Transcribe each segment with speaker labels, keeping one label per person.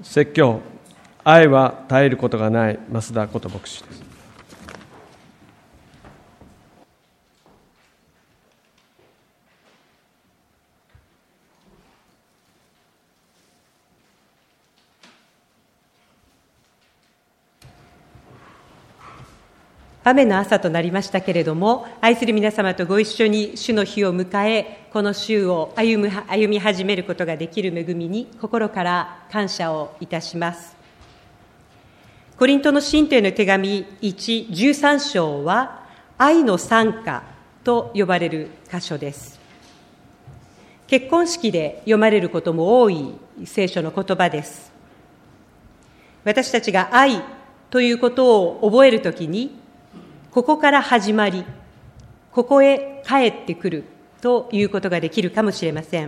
Speaker 1: 説教、愛は絶えることがない、増田こと牧師です。
Speaker 2: 雨の朝となりましたけれども、愛する皆様とご一緒に主の日を迎え、この週を歩み始めることができる恵みに心から感謝をいたします。コリントの信徒への手紙13章は、愛の賛歌と呼ばれる箇所です。結婚式で読まれることも多い聖書の言葉です。私たちが愛ということを覚えるときに、ここから始まり、ここへ帰ってくるということができるかもしれません。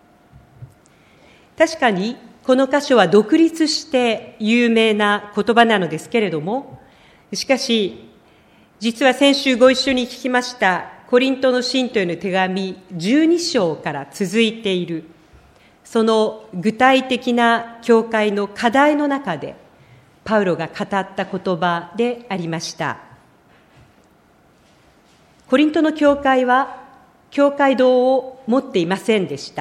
Speaker 2: 確かにこの箇所は独立して有名な言葉なのですけれども、しかし実は先週ご一緒に聞きましたコリントの信徒への手紙12章から続いている、その具体的な教会の課題の中でパウロが語った言葉でありました。コリントの教会は教会堂を持っていませんでした。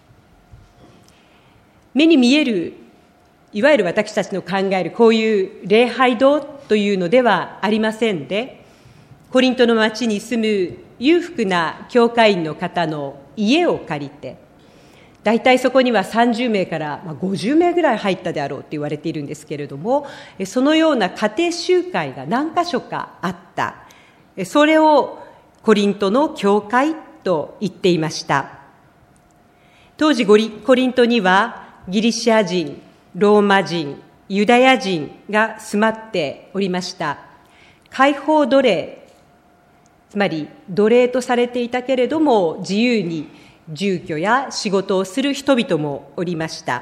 Speaker 2: 目に見える、いわゆる私たちの考えるこういう礼拝堂というのではありませんで、コリントの町に住む裕福な教会員の方の家を借りて、だいたいそこには30名から50名ぐらい入ったであろうと言われているんですけれども、そのような家庭集会が何か所かあった。それをコリントの教会と言っていました。当時コリントにはギリシャ人、ローマ人、ユダヤ人が住まっておりました。開放奴隷、つまり奴隷とされていたけれども自由に住居や仕事をする人々もおりました。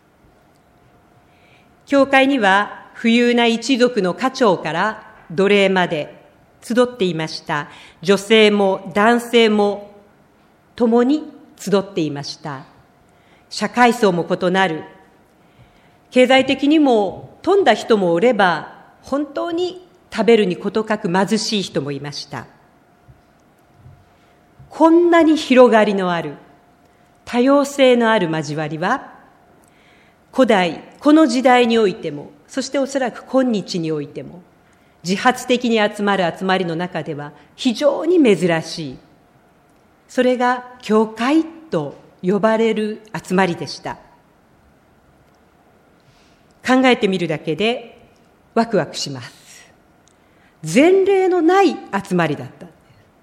Speaker 2: 教会には富裕な一族の家長から奴隷まで集っていました。女性も男性も共に集っていました。社会層も異なる。経済的にも富んだ人もおれば、本当に食べるに事欠く貧しい人もいました。こんなに広がりのある、多様性のある交わりは、古代、この時代においても、そしておそらく今日においても、自発的に集まる集まりの中では非常に珍しい。それが教会と呼ばれる集まりでした。考えてみるだけでワクワクします。前例のない集まりだった。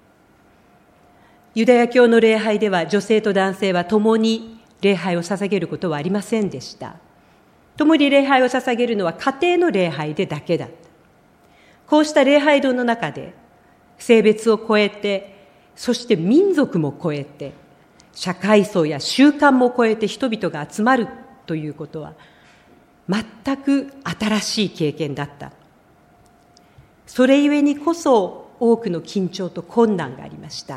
Speaker 2: ユダヤ教の礼拝では女性と男性は共に礼拝を捧げることはありませんでした。共に礼拝を捧げるのは家庭の礼拝でだけだった。こうした礼拝堂の中で性別を超えて、そして民族も超えて、社会層や習慣も超えて人々が集まるということは全く新しい経験だった。それゆえにこそ多くの緊張と困難がありました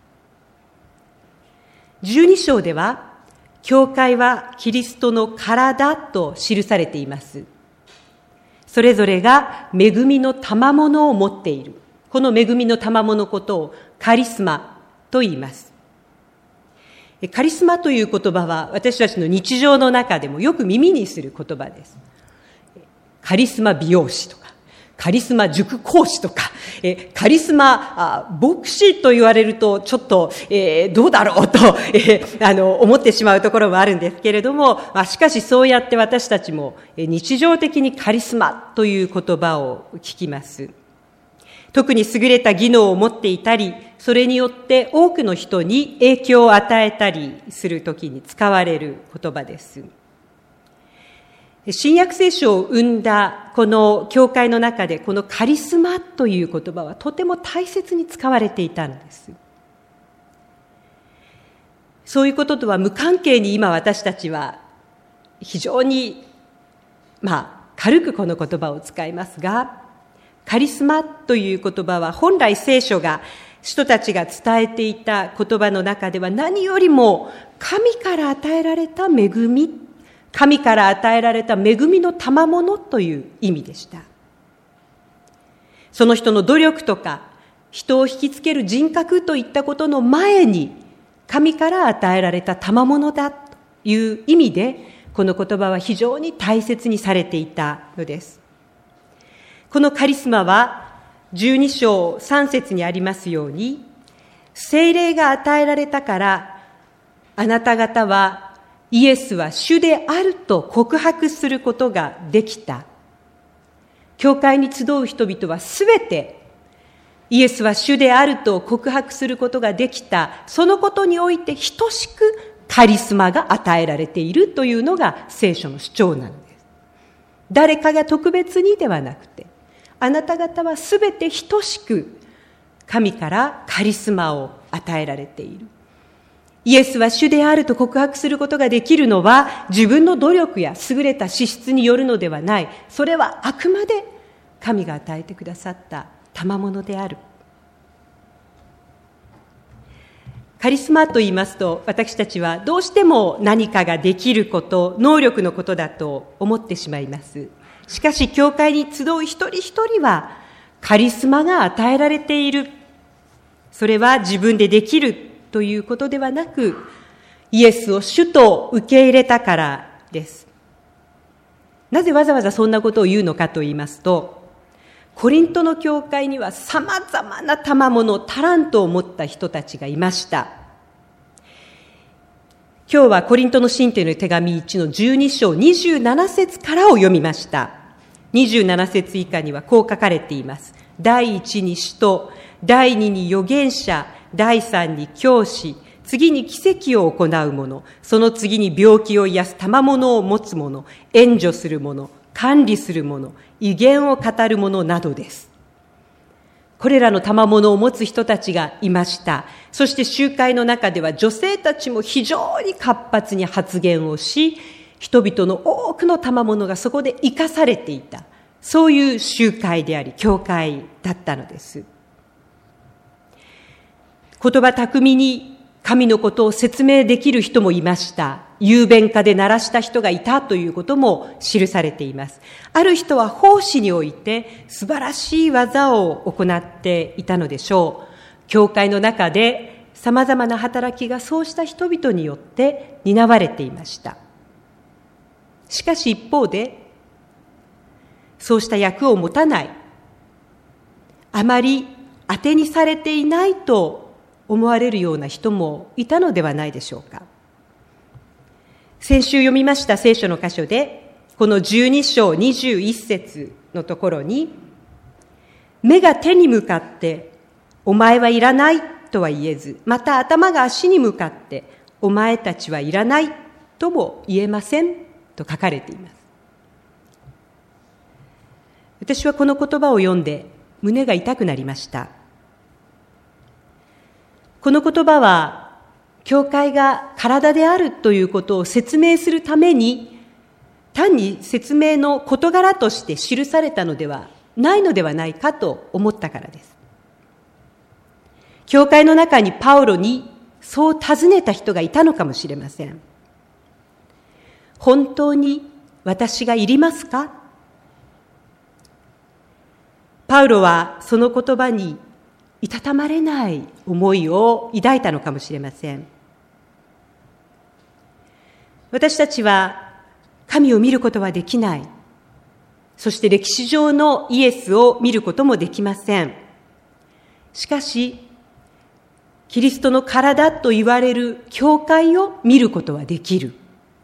Speaker 2: 。12章では、教会はキリストの体と記されています。それぞれが恵みの賜物を持っている。この恵みの賜物のことをカリスマと言います。カリスマという言葉は私たちの日常の中でもよく耳にする言葉です。カリスマ美容師とか、カリスマ塾講師とか、カリスマ牧師と言われるとちょっと、どうだろうと、思ってしまうところもあるんですけれども、しかしそうやって私たちも日常的にカリスマという言葉を聞きます。特に優れた技能を持っていたり、それによって多くの人に影響を与えたりするときに使われる言葉です。新約聖書を生んだこの教会の中で、このカリスマという言葉はとても大切に使われていたんです。そういうこととは無関係に今私たちは非常に軽くこの言葉を使いますが、カリスマという言葉は本来聖書が人たちが伝えていた言葉の中では何よりも神から与えられた恵み、 神から与えられた恵みの賜物という意味でした。その人の努力とか、人を引きつける人格といったことの前に、神から与えられた賜物だという意味で、この言葉は非常に大切にされていたのです。このカリスマは、12章3節にありますように、聖霊が与えられたから、あなた方はイエスは主であると告白することができた。教会に集う人々はすべてイエスは主であると告白することができた。そのことにおいて等しくカリスマが与えられているというのが聖書の主張なのです。誰かが特別にではなくて、あなた方はすべて等しく神からカリスマを与えられている。イエスは主であると告白することができるのは自分の努力や優れた資質によるのではない。それはあくまで神が与えてくださった賜物である。カリスマと言いますと、私たちはどうしても何かができること、能力のことだと思ってしまいます。しかし、教会に集う一人一人はカリスマが与えられている。それは自分でできるということではなく、イエスを主と受け入れたからです。なぜわざわざそんなことを言うのかと言いますと、コリントの教会には様々な賜物、タラントを持った人たちがいました。今日はコリントの信徒への手紙1の12章27節からを読みました。27節以下にはこう書かれています。第1に使徒、第2に預言者、第3に教師、次に奇跡を行う者、その次に病気を癒す賜物を持つ者、援助する者、管理する者、異言を語る者などです。これらの賜物を持つ人たちがいました。そして集会の中では女性たちも非常に活発に発言をし、人々の多くの賜物がそこで生かされていた。そういう集会であり、教会だったのです。言葉巧みに神のことを説明できる人もいました。雄弁歌で鳴らした人がいたということも記されています。ある人は奉仕において素晴らしい技を行っていたのでしょう。教会の中で様々な働きがそうした人々によって担われていました。しかし一方で、そうした役を持たない、あまり当てにされていないと思われるような人もいたのではないでしょうか。先週読みました聖書の箇所で、この12章21節のところに、目が手に向かって、お前はいらないとは言えず、また頭が足に向かって、お前たちはいらないとも言えませんと書かれています。私はこの言葉を読んで胸が痛くなりました。この言葉は、教会が体であるということを説明するために、単に説明の事柄として記されたのではないのではないかと思ったからです。教会の中にパウロにそう尋ねた人がいたのかもしれません。本当に私がいりますか？パウロはその言葉にいたたまれない思いを抱いたのかもしれません。私たちは神を見ることはできない。そして歴史上のイエスを見ることもできません。しかし、キリストの体と言われる教会を見ることはできる。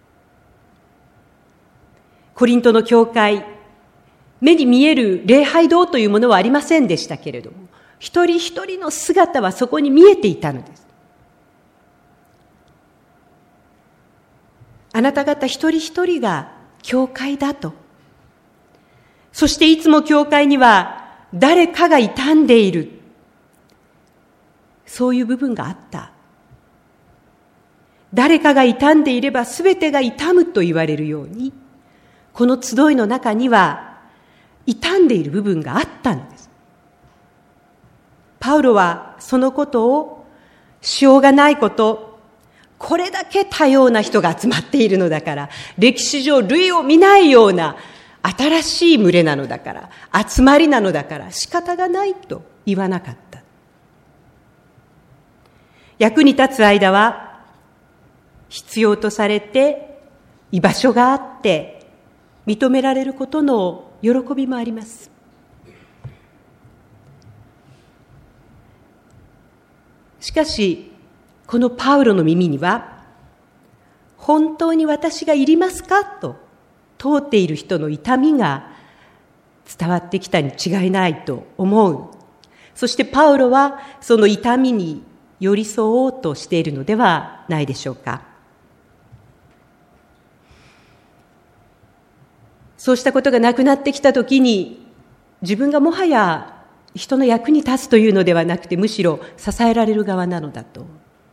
Speaker 2: コリントの教会、目に見える礼拝堂というものはありませんでしたけれども、一人一人の姿はそこに見えていたのです。あなた方一人一人が教会だと。そしていつも教会には誰かが傷んでいる。そういう部分があった。誰かが傷んでいれば全てが傷むと言われるように、この集いの中には傷んでいる部分があったんです。パウロはそのことをしようがないこと、 これだけ多様な人が集まっているのだから、歴史上類を見ないような新しい群れなのだから、集まりなのだから仕方がないと言わなかった。役に立つ間は必要とされて居場所があって認められることの喜びもあります。しかしこのパウロの耳には、本当に私がいりますかと問うている人の痛みが伝わってきたに違いないと思う。そしてパウロはその痛みに寄り添おうとしているのではないでしょうか。そうしたことがなくなってきたときに、自分がもはや人の役に立つというのではなくて、むしろ支えられる側なのだと。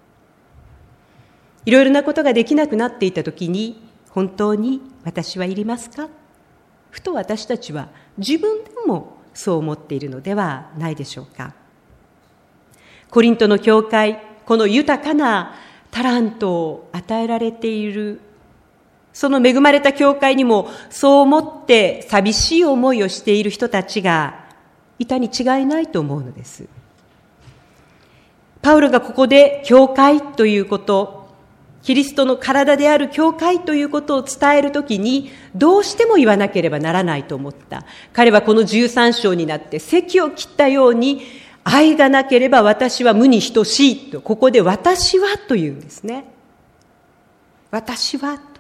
Speaker 2: いろいろなことができなくなっていたときに、本当に私はいりますか？ふと私たちは自分でもそう思っているのではないでしょうか。コリントの教会、この豊かなタラントを与えられている、その恵まれた教会にもそう思って寂しい思いをしている人たちがいたに違いないと思うのです。パウロがここで教会ということ、キリストの体である教会ということを伝えるときに、どうしても言わなければならないと思った。彼はこの13章になって堰を切ったように、愛がなければ私は無に等しいと、ここで私はというんですね。私はと。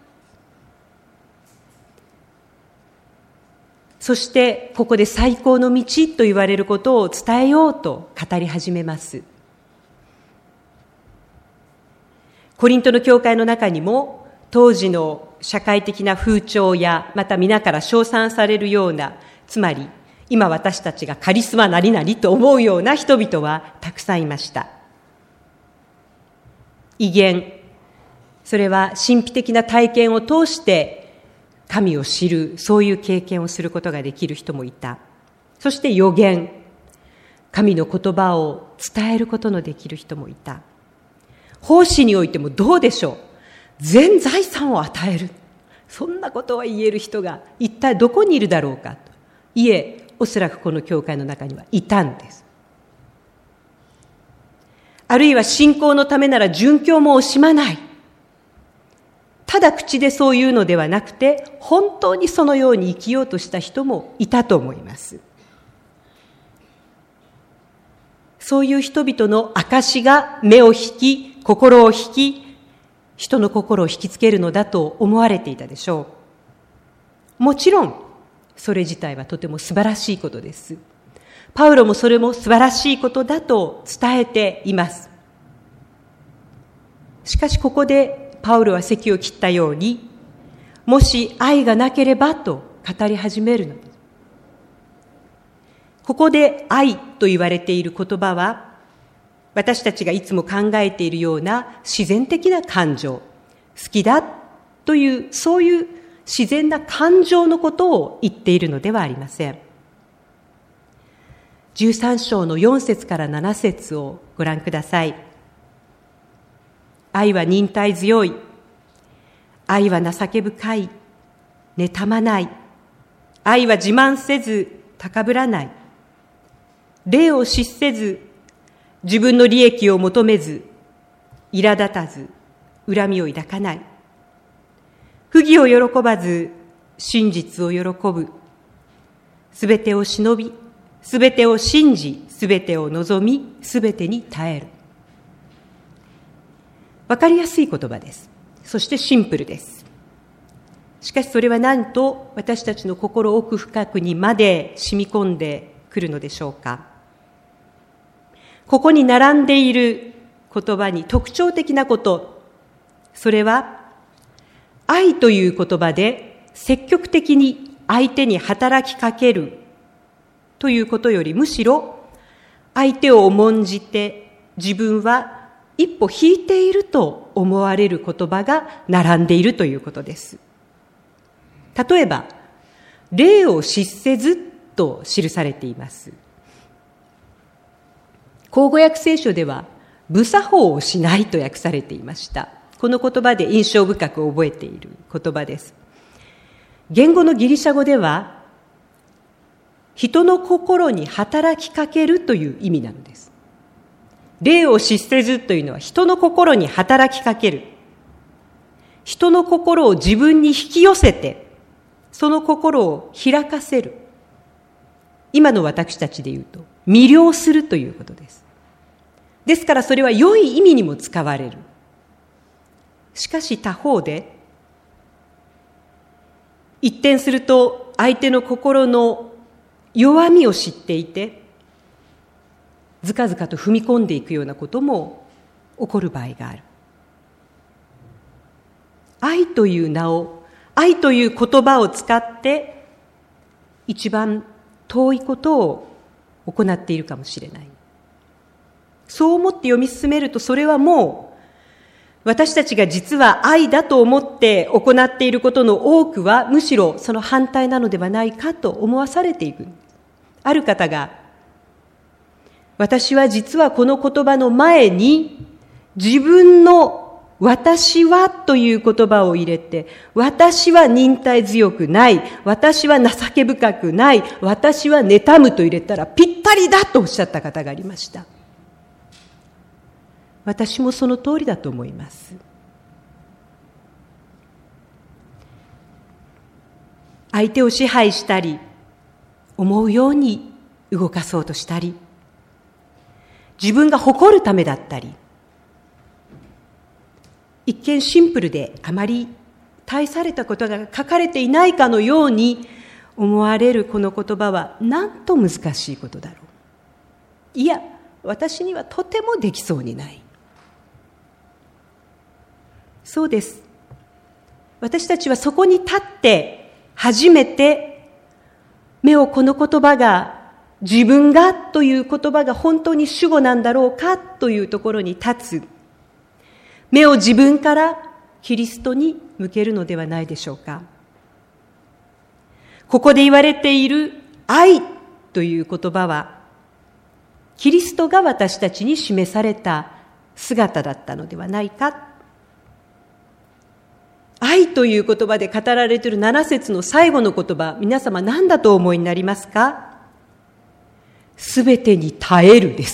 Speaker 2: そしてここで最高の道と言われることを伝えようと語り始めます。コリントの教会の中にも当時の社会的な風潮や、また皆から称賛されるような、つまり今私たちがカリスマなりなりと思うような人々はたくさんいました。異言、それは神秘的な体験を通して神を知る、そういう経験をすることができる人もいた。そして預言、神の言葉を伝えることのできる人もいた。奉仕においてもどうでしょう。全財産を与える。そんなことは言える人が一体どこにいるだろうかと。いえ、おそらくこの教会の中にはいたんです。あるいは信仰のためなら殉教も惜しまない。ただ口でそういうのではなくて、本当にそのように生きようとした人もいたと思います。そういう人々の証が目を引き、心を引き、人の心を引きつけるのだと思われていたでしょう。もちろん、それ自体はとても素晴らしいことです。パウロもそれも素晴らしいことだと伝えています。しかしここでパウロは堰を切ったように、もし愛がなければと語り始めるのです。ここで愛と言われている言葉は、私たちがいつも考えているような自然的な感情、好きだという、そういう自然な感情のことを言っているのではありません。13章の4節から7節をご覧ください。愛は忍耐強い。愛は情け深い。妬まない。愛は自慢せず高ぶらない。礼を失せず、自分の利益を求めず、苛立たず、恨みを抱かない。不義を喜ばず、真実を喜ぶ。すべてを忍び、すべてを信じ、すべてを望み、すべてに耐える。わかりやすい言葉です。そしてシンプルです。しかしそれはなんと私たちの心奥深くにまで染み込んでくるのでしょうか。ここに並んでいる言葉に特徴的なこと、それは愛という言葉で積極的に相手に働きかけるということより、むしろ相手を重んじて自分は一歩引いていると思われる言葉が並んでいるということです。例えば、礼を失せずと記されています。口語訳聖書では、無作法をしないと訳されていました。 この言葉で印象深く覚えている言葉です。言語のギリシャ語では、人の心に働きかけるという意味なのです。霊を失せずというのは人の心に働きかける。人の心を自分に引き寄せて、その心を開かせる。今の私たちで言うと、魅了するということです。ですからそれは良い意味にも使われる。しかし他方で、一転すると相手の心の弱みを知っていて、ずかずかと踏み込んでいくようなことも起こる場合がある。愛という名を、愛という言葉を使って一番遠いことを行っているかもしれない。そう思って読み進めると、それはもう私たちが実は愛だと思って行っていることの多くはむしろその反対なのではないかと思わされていく。ある方が、私は実はこの言葉の前に自分の私はという言葉を入れて、私は忍耐強くない、私は情け深くない、私は妬むと入れたらぴったりだとおっしゃった方がありました。私もその通りだと思います。相手を支配したり、思うように動かそうとしたり、自分が誇るためだったり、一見シンプルであまり大されたことが書かれていないかのように思われるこの言葉はなんと難しいことだろう。いや、私にはとてもできそうにない。そうです。私たちはそこに立って初めて目をこの言葉が、自分がという言葉が本当に主語なんだろうかというところに立つ。目を自分からキリストに向けるのではないでしょうか。ここで言われている愛という言葉は、キリストが私たちに示された姿だったのではないか。愛という言葉で語られている7節の最後の言葉、皆様何だとお思いになりますか？すべてに耐えるです。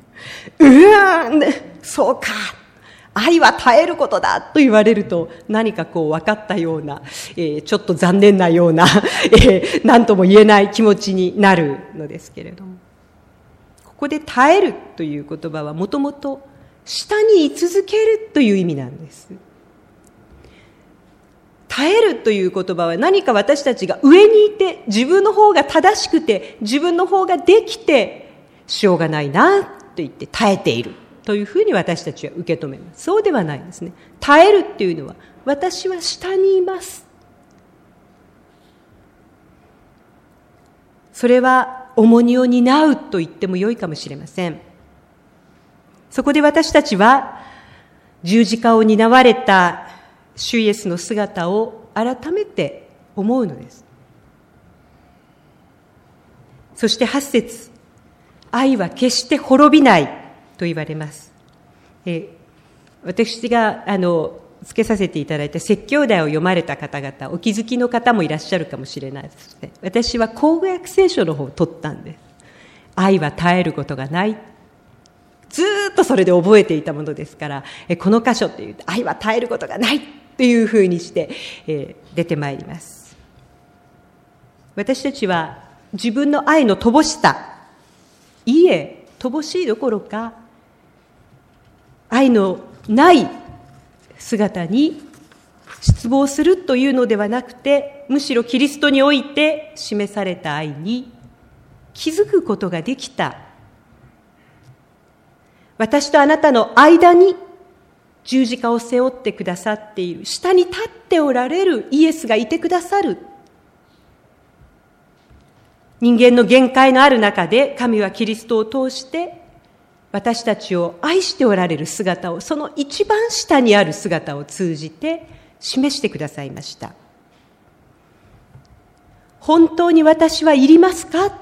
Speaker 2: そうか。愛は耐えることだと言われると、何かこう分かったような、ちょっと残念なような、何とも言えない気持ちになるのですけれども、ここで耐えるという言葉はもともと下に居続けるという意味なんです。耐えるという言葉は何か私たちが上にいて、自分の方が正しくて、自分の方ができて、しょうがないなと言って耐えているというふうに私たちは受け止めます。そうではないんですね。耐えるっていうのは、私は下にいます。それは重荷を担うと言っても良いかもしれません。そこで私たちは十字架を担われた主イエスの姿を改めて思うのです。そして8節、愛は決して滅びないと言われます。私がつけさせていただいた説教題を読まれた方々、お気づきの方もいらっしゃるかもしれないですね。私は口語訳聖書の方を取ったんです。愛は耐えることがない。ずっとそれで覚えていたものですから、この箇所っていうと愛は耐えることがないというふうにして、出てまいります。私たちは自分の愛の乏しさ、いいえ、乏しいどころか愛のない姿に失望するというのではなくて、むしろキリストにおいて示された愛に気づくことができた。私とあなたの間に十字架を背負ってくださっている、下に立っておられるイエスがいてくださる。人間の限界のある中で、神はキリストを通して私たちを愛しておられる姿を、その一番下にある姿を通じて示してくださいました。本当に私はいりますか？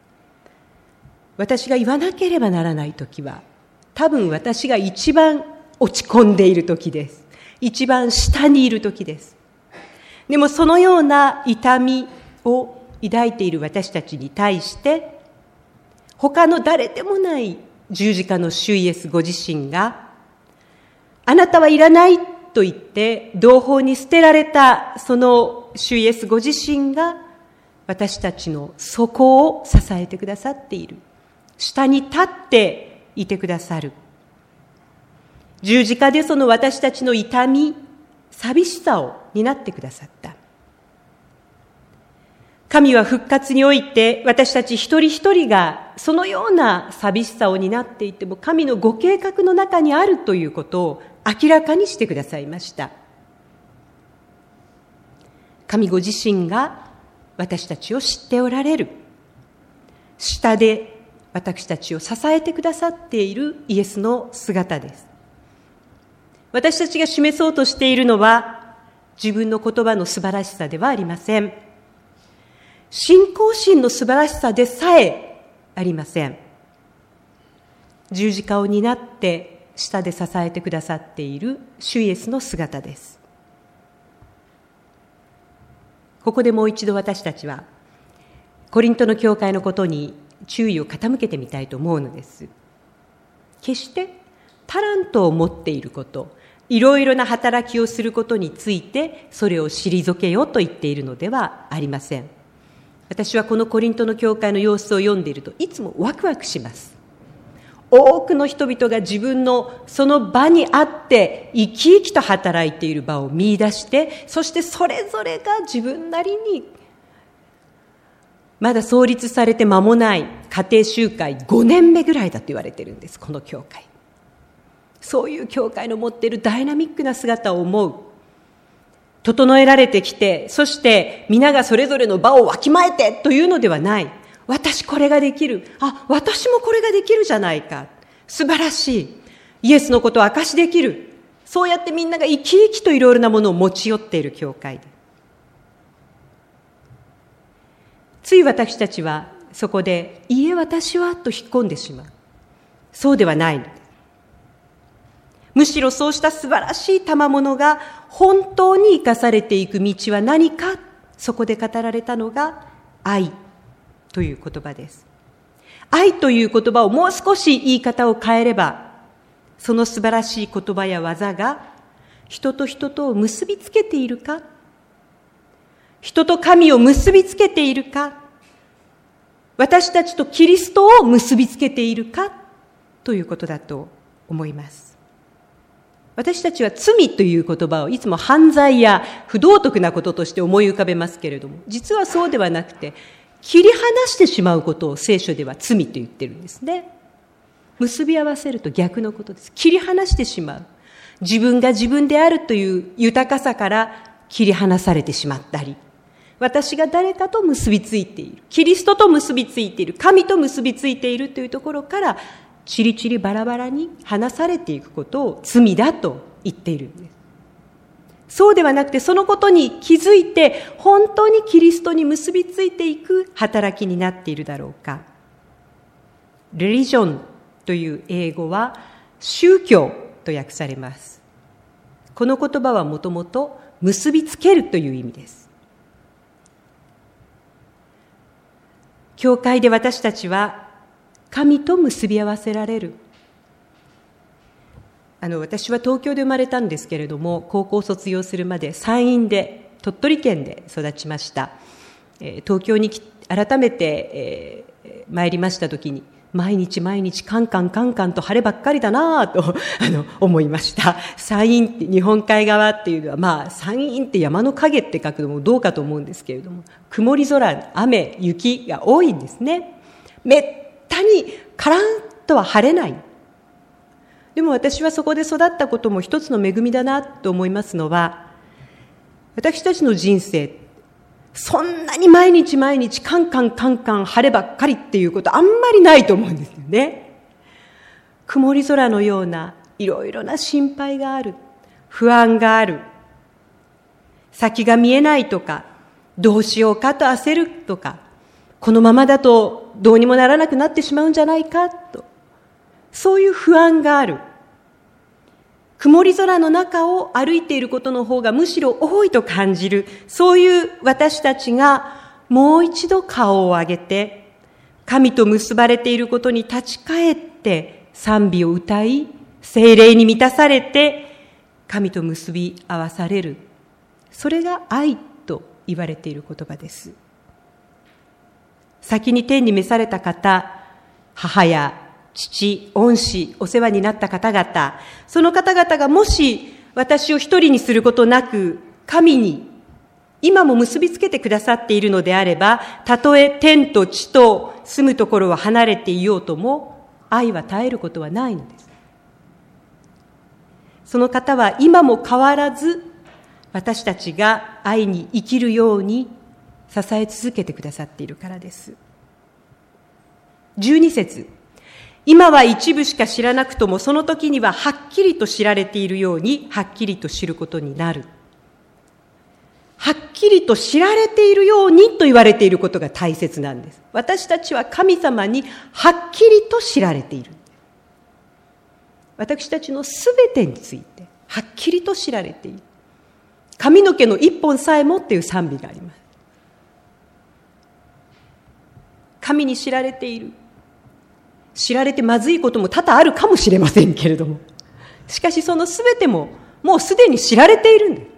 Speaker 2: 私が言わなければならないときは、多分私が一番落ち込んでいる時です。一番下にいる時です。でもそのような痛みを抱いている私たちに対して、他の誰でもない十字架の主イエスご自身が、あなたはいらないと言って同胞に捨てられたその主イエスご自身が、私たちの底を支えてくださっている。下に立っていてくださる。十字架でその私たちの痛み、寂しさを担ってくださった。神は復活において私たち一人一人がそのような寂しさを担っていても神のご計画の中にあるということを明らかにしてくださいました。神ご自身が私たちを知っておられる。下で私たちを支えてくださっているイエスの姿です。私たちが示そうとしているのは自分の言葉の素晴らしさではありません。信仰心の素晴らしさでさえありません。十字架を担って下で支えてくださっている主イエスの姿です。ここでもう一度私たちはコリントの教会のことに注意を傾けてみたいと思うのです。決してタラントを持っていること、いろいろな働きをすることについてそれを退けようと言っているのではありません。私はこのコリントの教会の様子を読んでいるといつもワクワクします。多くの人々が自分のその場にあって生き生きと働いている場を見出して、そしてそれぞれが自分なりにまだ創立されて間もない家庭集会5年目ぐらいだと言われているんです、この教会。そういう教会の持っているダイナミックな姿を思う。整えられてきて、そして皆がそれぞれの場をわきまえてというのではない。私これができる。私もこれができるじゃないか。素晴らしい。イエスのことを証しできる。そうやってみんなが生き生きといろいろなものを持ち寄っている教会で。つい私たちはそこで、いいえ私はと引っ込んでしまう。そうではないのです。むしろそうした素晴らしい賜物が本当に生かされていく道は何か、そこで語られたのが愛という言葉です。愛という言葉をもう少し言い方を変えれば、その素晴らしい言葉や技が人と人とを結びつけているか、人と神を結びつけているか、私たちとキリストを結びつけているかということだと思います。私たちは罪という言葉をいつも犯罪や不道徳なこととして思い浮かべますけれども、実はそうではなくて、切り離してしまうことを聖書では罪と言ってるんですね。結び合わせると逆のことです。切り離してしまう。自分が自分であるという豊かさから切り離されてしまったり、私が誰かと結びついている、キリストと結びついている、神と結びついているというところからチリチリバラバラに離されていくことを罪だと言っているんです。そうではなくて、そのことに気づいて本当にキリストに結びついていく働きになっているだろうか。レリジョンという英語は宗教と訳されます。この言葉はもともと結びつけるという意味です。教会で私たちは神と結び合わせられる。私は東京で生まれたんですけれども、高校卒業するまで山陰で、鳥取県で育ちました。東京に改めて、参りましたときに、毎日カンカンと晴ればっかりだなぁと思いました。山陰って日本海側っていうのは、山陰って山の影って書くのもどうかと思うんですけれども、曇り空、雨、雪が多いんですね。めったにカランとは晴れない。でも私はそこで育ったことも一つの恵みだなと思いますのは、私たちの人生、そんなに毎日カンカン晴ればっかりっていうことあんまりないと思うんですよね。曇り空のようないろいろな心配がある、不安がある、先が見えないとか、どうしようかと焦るとか、このままだとどうにもならなくなってしまうんじゃないかと、そういう不安がある。 曇り空の中を歩いていることの方がむしろ多いと感じる、そういう私たちがもう一度顔を上げて、神と結ばれていることに立ち返って賛美を歌い、聖霊に満たされて神と結び合わされる。それが愛と言われている言葉です。先に天に召された方、母や父、恩師、お世話になった方々、その方々がもし私を一人にすることなく、神に今も結びつけてくださっているのであれば、たとえ天と地と住むところは離れていようとも、愛は絶えることはないのです。その方は今も変わらず、私たちが愛に生きるように支え続けてくださっているからです。12節、今は一部しか知らなくとも、その時にははっきりと知られているように、はっきりと知ることになる。はっきりと知られているようにと言われていることが大切なんです。私たちは神様にはっきりと知られている。私たちのすべてについてはっきりと知られている。髪の毛の一本さえもっていう賛美があります。神に知られている。知られてまずいことも多々あるかもしれませんけれども、しかしそのすべてももうすでに知られているんです。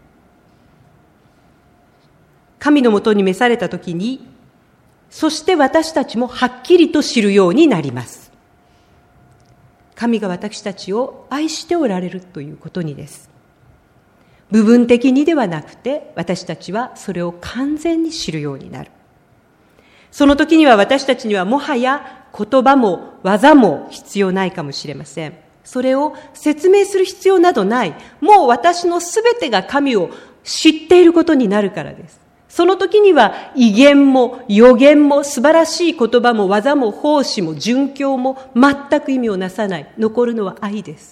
Speaker 2: 神のもとに召されたときに、そして私たちもはっきりと知るようになります。神が私たちを愛しておられるということにです。部分的にではなくて、私たちはそれを完全に知るようになる。その時には私たちにはもはや言葉も技も必要ないかもしれません。それを説明する必要などない。もう私のすべてが神を知っていることになるからです。その時には異言も予言も素晴らしい言葉も技も奉仕も殉教も全く意味をなさない。残るのは愛です。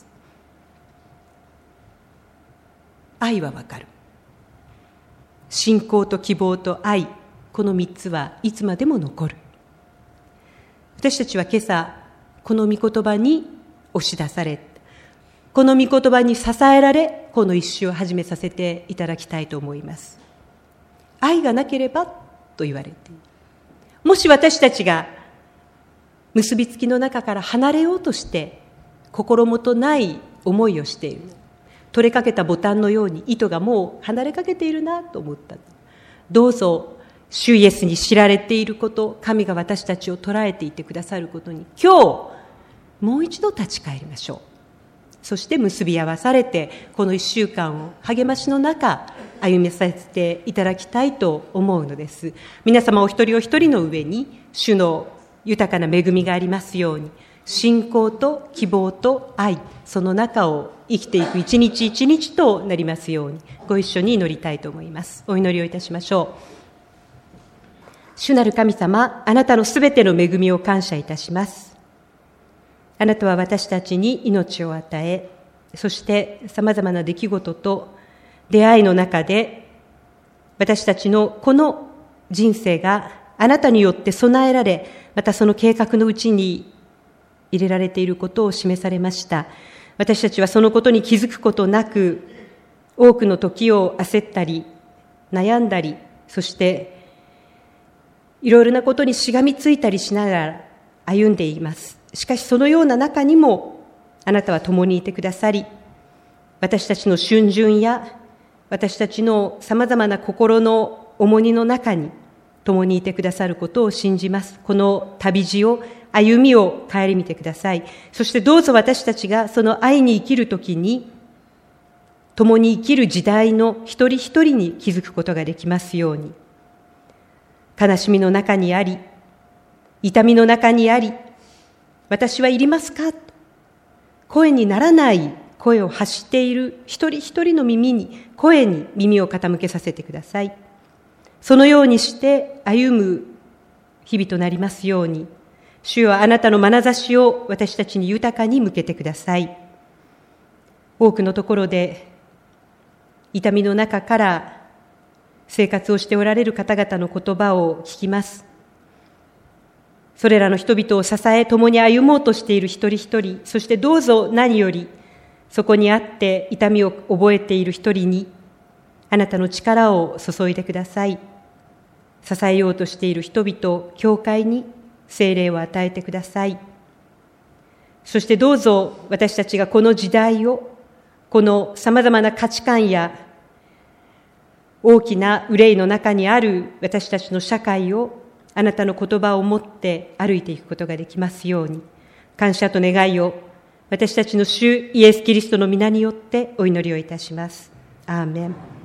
Speaker 2: 愛はわかる。信仰と希望と愛、この3つはいつまでも残る。私たちは今朝、この御言葉に押し出され、この御言葉に支えられ、この一首を始めさせていただきたいと思います。愛がなければと言われている。もし私たちが結びつきの中から離れようとして、心もとない思いをしている。取れかけたボタンのように糸がもう離れかけているなと思った。どうぞ、主イエスに知られていること、神が私たちを捉えていてくださることに、今日、もう一度立ち返りましょう。そして結び合わされて、この1週間を励ましの中、歩みさせていただきたいと思うのです。皆様お一人お一人の上に、主の豊かな恵みがありますように、信仰と希望と愛、その中を生きていく一日一日となりますように、ご一緒に祈りたいと思います。お祈りをいたしましょう。主なる神様、あなたのすべての恵みを感謝いたします。あなたは私たちに命を与え、そして様々な出来事と出会いの中で、私たちのこの人生があなたによって備えられ、またその計画のうちに入れられていることを示されました。私たちはそのことに気づくことなく、多くの時を焦ったり、悩んだり、そしていろいろなことにしがみついたりしながら歩んでいます。しかしそのような中にもあなたは共にいてくださり、私たちの逡巡や私たちのさまざまな心の重荷の中に共にいてくださることを信じます。この旅路を、歩みを顧みてください。そしてどうぞ私たちがその愛に生きるときに、共に生きる時代の一人一人に気づくことができますように。悲しみの中にあり、痛みの中にあり、私はいりますか？声にならない声を発している一人一人の声に耳を傾けさせてください。そのようにして歩む日々となりますように、主よ、あなたの眼差しを私たちに豊かに向けてください。多くのところで痛みの中から生活をしておられる方々の言葉を聞きます。それらの人々を支え、共に歩もうとしている一人一人、そしてどうぞ何よりそこにあって痛みを覚えている一人に、あなたの力を注いでください。支えようとしている人々、教会に聖霊を与えてください。そしてどうぞ私たちがこの時代を、このさまざまな価値観や大きな憂いの中にある私たちの社会を、あなたの言葉を持って歩いていくことができますように、感謝と願いを私たちの主イエス・キリストの皆によってお祈りをいたします。アーメン。